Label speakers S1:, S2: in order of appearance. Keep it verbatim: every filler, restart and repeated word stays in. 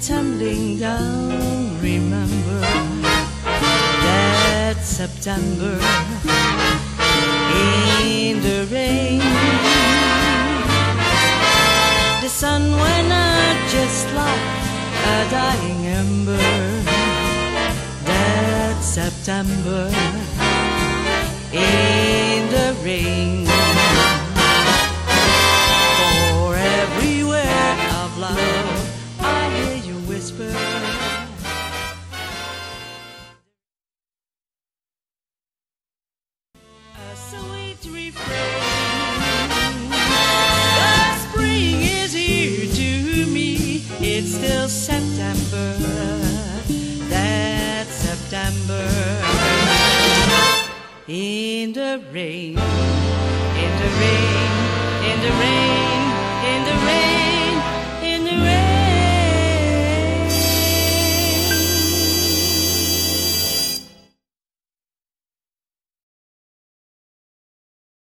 S1: tumbling down. Remember that September in the rain. The sun went out just like a dying ember. That September in the rain. For every word of love I hear you whisper. A sweet refrain. The spring is here to me. It's still September. That September in the rain, in the rain.